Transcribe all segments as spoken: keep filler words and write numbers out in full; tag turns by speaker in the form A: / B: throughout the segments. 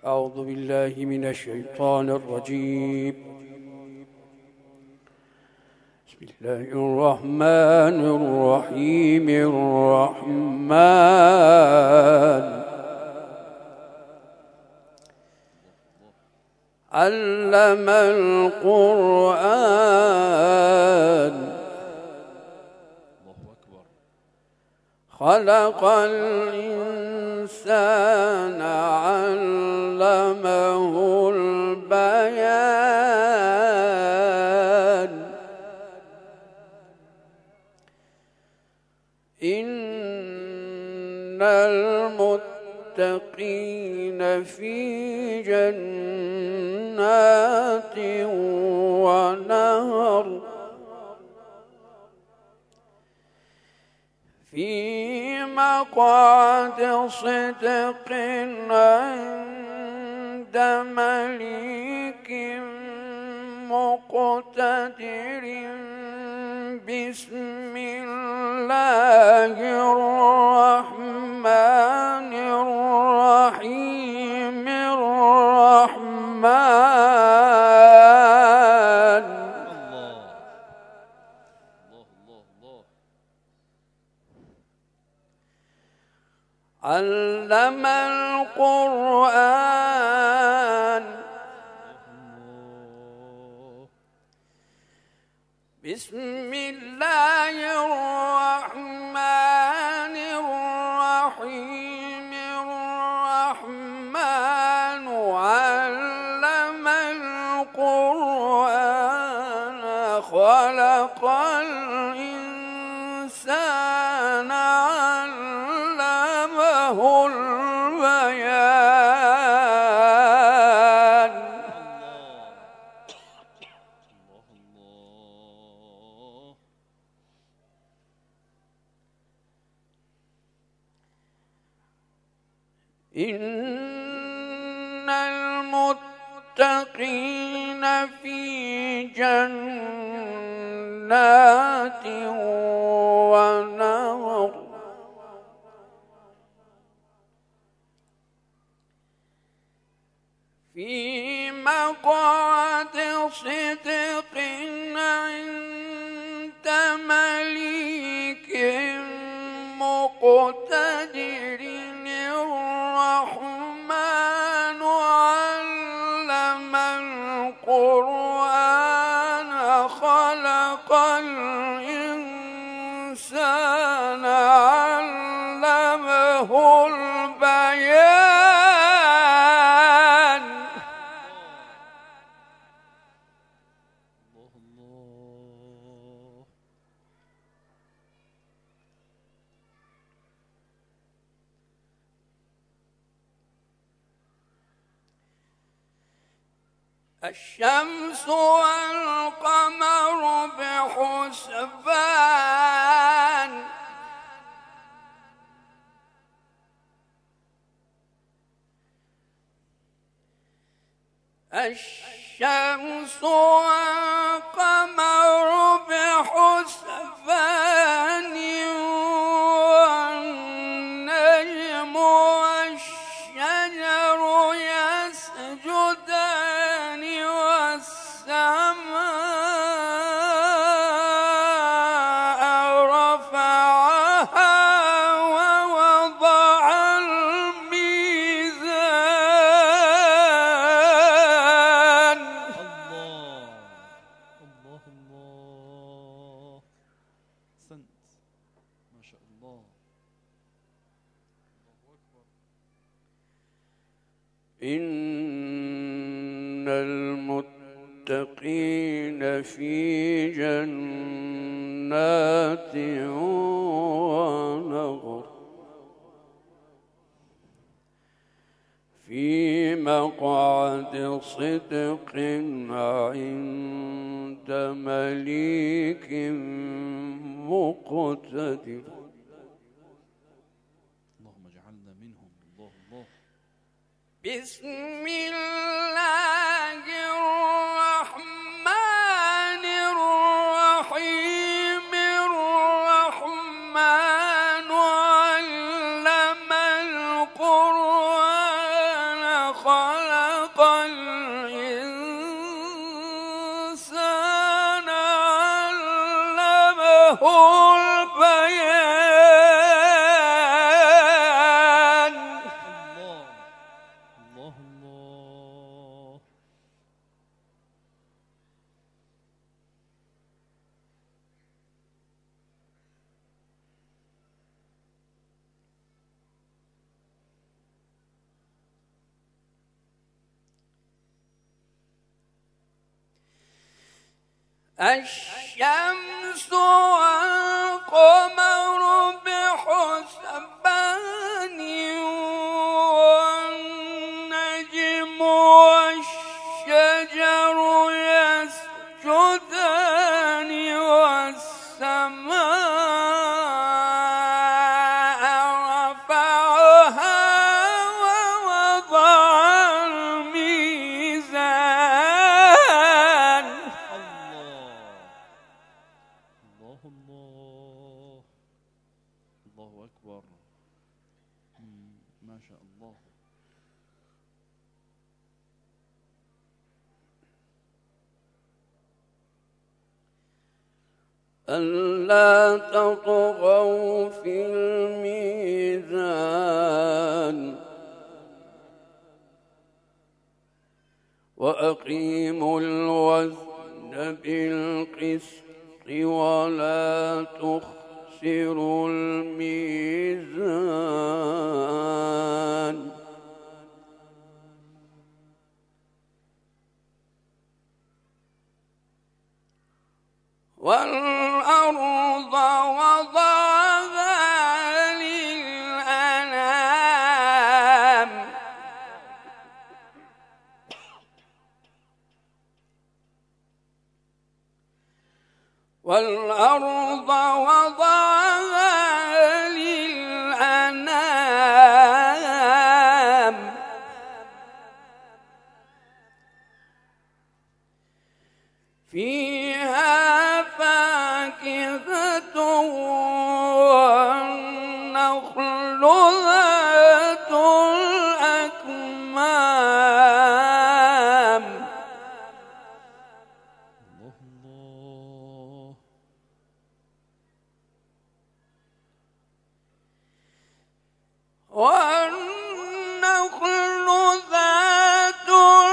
A: أعوذ بالله من الشيطان الرجيم. بسم الله الرحمن الرحيم. الرحمن علم القرآن خلق الإنسان علمه البيان إن المتقين في جنات ونهر في مقعد صدق عند مليك مقتدر. بسم الله الرحمن الرحيم. الرحمن علم القرآن. بسم الله الرحمن الرحيم. الرحمن علم القرآن خلق الإنسان علمه البيان إن المتقين في جنات ونهر في مقعد صدق عند مليك مقتدر. الرحمن علم القرآن خلق الإنسان علمه البيان الشمس والقمر بحسبان الشمس والقمر بحسبان والنجم والشجر يسجدان والسماء رفعها ووضع الميزان.
B: الله الله الله أحسنت ما شاء الله.
A: إن المتقين في جنات ونهر في مقعد صدق عند مليك مقتدر.
B: اللهم اجعلنا منهم. الله الله.
A: بسم الله الرحمن الرحيم. الرحمن علم القرآن خلق الإنسان علمه البيان.
B: الله الله الله.
A: الشمس والقمر بحسبان والنجم والشجر يسجدان والسماء رفعها ووضع الميزان.
B: الله الله الله أكبر. ما شاء الله.
A: ألا تطغوا في الميزان وأقيموا الوزن بالقسط ولا تخسروا الميزان. والأرض وضعها للأنام والأرض وضعها للأنام فيها فاكهة والنخل ذات الأكمام.
B: الله الله.
A: والنخل ذات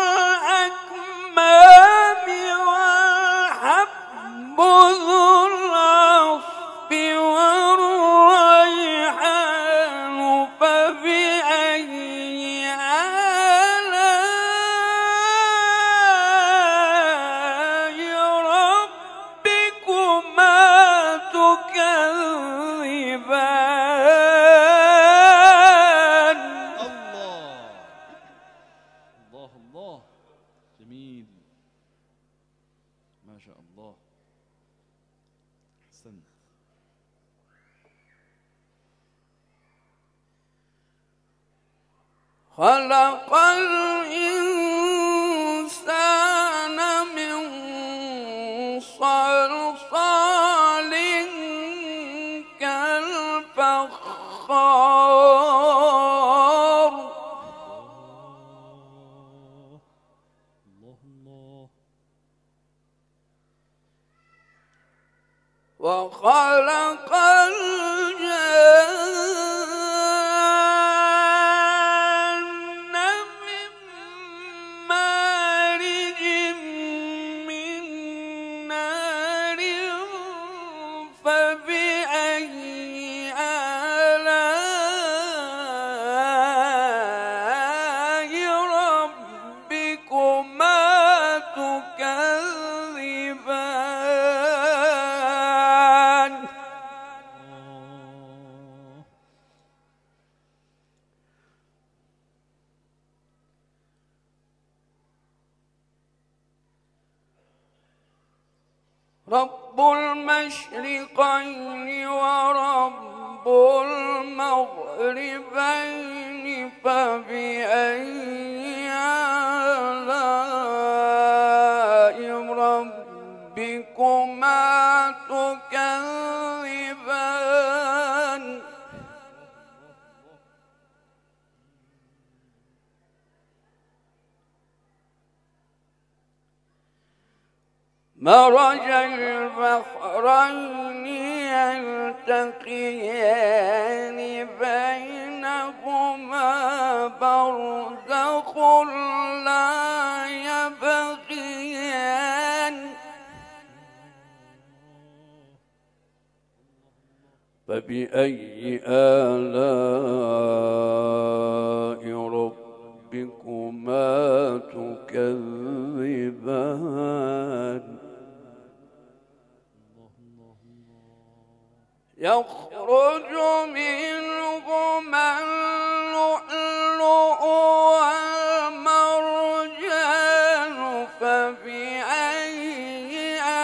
A: الأكمام والحب ذو العصف والريحان فبأي آلاء ربكما تكذبان.
B: الله الله الله. جميل. ما شاء الله. أحسنت.
A: خلق الإنسان من صلصال كالفخار.
B: الله الله.
A: وخلق الجن من مارج من نار فبأي آلاء ربكما تكذبان. رب المشرقين ورب المغربين فبأي آلاء ربكما تكذبان. مرج البحرين يلتقيان بينهما برزخ لا يبغيان فبأي آلاء ربكما تكذبان يخرج منهما اللؤلؤ والمرجان فبأي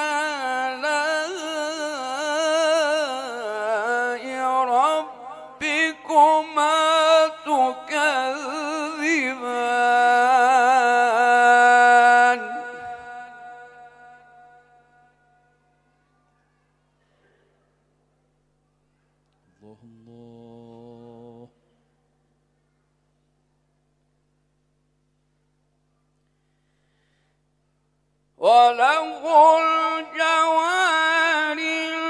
A: آلاء ربكما تكذبان
B: الله الله
A: وله الجوار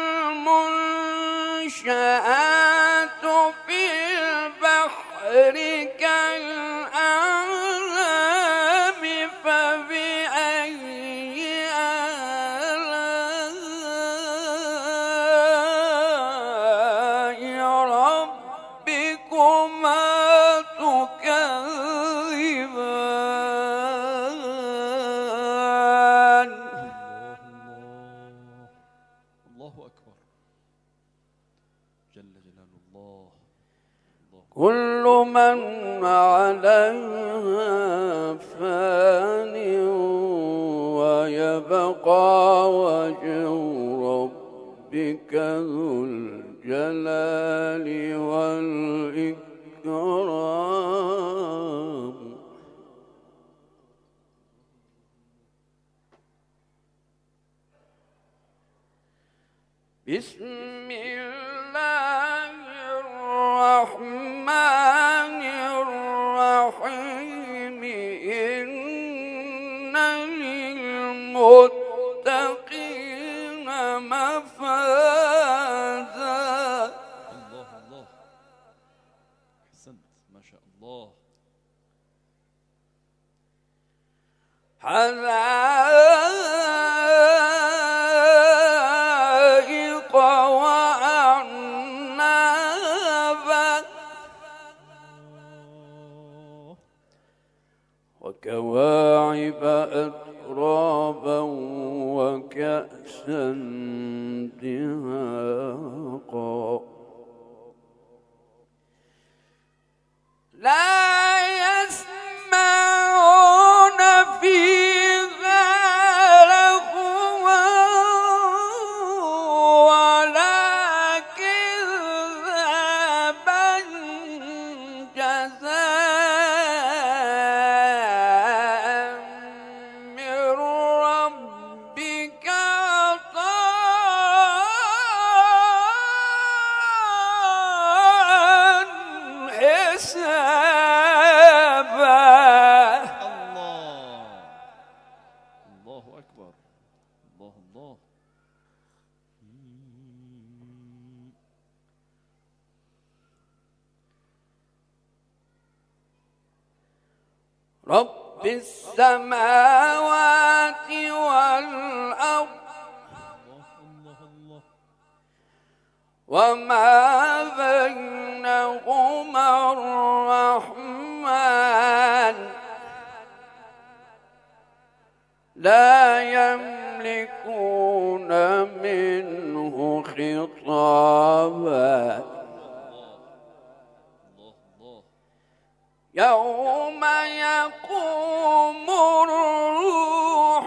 A: المنشآت في البحر كالأعلام فبأي آلاء ربكما تكذبان
B: الله أكبر جل جلال الله. الله
A: كل من عليها فان ويبقى وجه ربك ذو الجلال والإكرام بسم الله الرحمن الرحيم إن للمتقين مفازا.
B: الله الله أحسنت ما شاء الله.
A: حدائق وأعنابا وكواعب أترابا وكأسا دهاقا لا يسمعون فيها لغوا ولا كذابا جزاء من ربك عطاء حسابا.
B: الله الله أكبر. الله الله مم.
A: رب السماوات والأرض
B: الله الله الله
A: وما بينهما الرحمن لا يملكون منه خطابا
B: الله الله
A: يوم يقوم الروح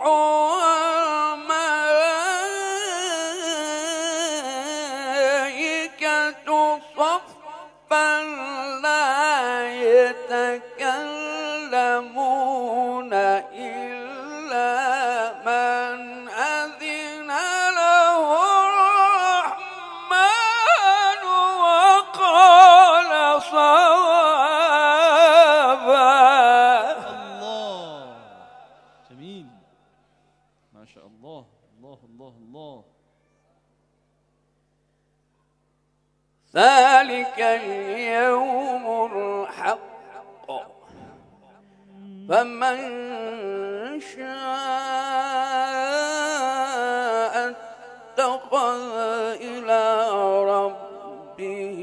A: والملائكة صفا لا يتكلمون إلا من أذن له الرحمن وقال صوابا.
B: الله جميل ما شاء الله.
A: ذلك اليوم الحق فمن شاء اتخذ إلى ربه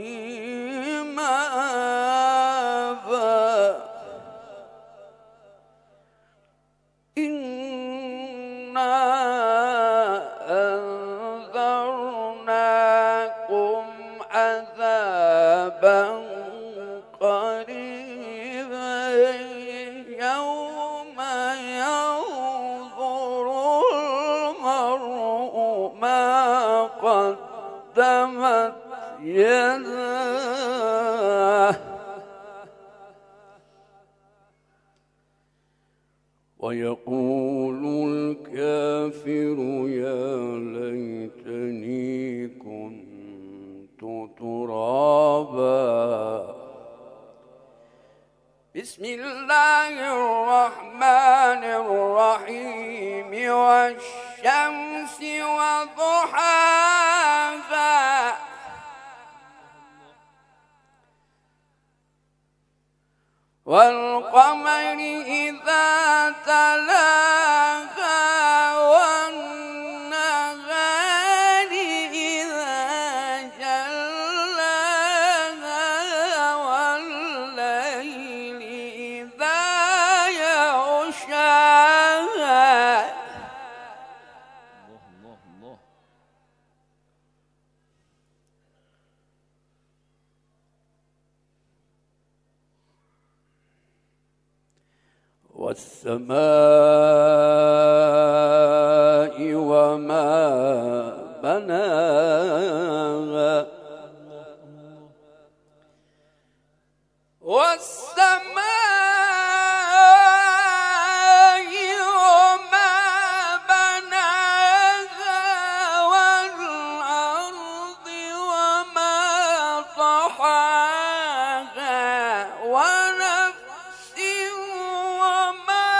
A: مآبا إنا أنذرناكم عذابا قريبا يوم ينظر المرء ما قدمت يداه ويقول الكافر يا ليتني كنت ترابا. بسم الله الرحمن الرحيم والشمس وضحاها والقمر إذا تلاها والنهار إذا جلاها والليل إذا يغشاها.
B: الله الله الله. والسماء وما بناها والسماء وما بناها والأرض وما طحاها ونفس وما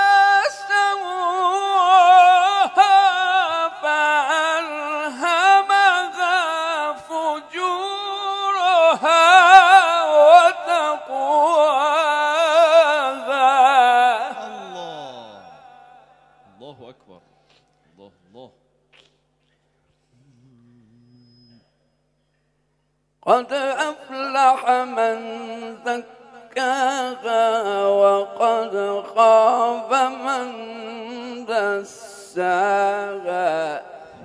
B: سواها فألهمها فجورها وتقواها. الله الله أكبر. الله الله.
A: قد أفلح من زكاها وقد خاب من دساها.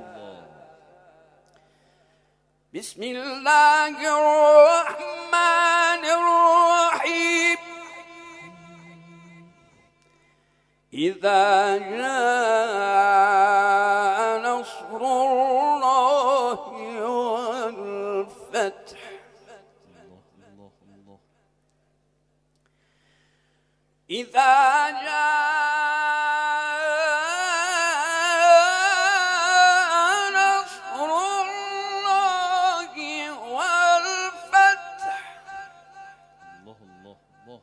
A: بسم الله الرحمن الرحيم. إذا جاء نصر الله والفتح إذا جاء نصر الله والفتح.
B: الله الله الله.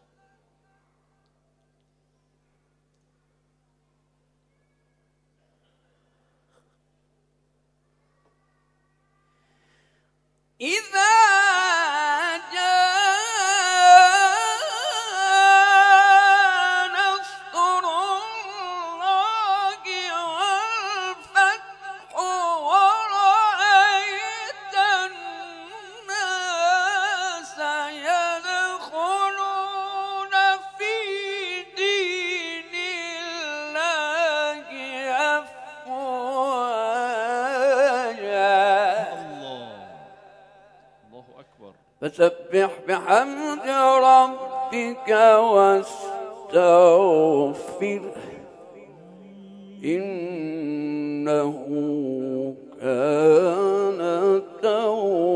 A: إذا فسبح بحمد ربك واستغفره إنه كان توابا.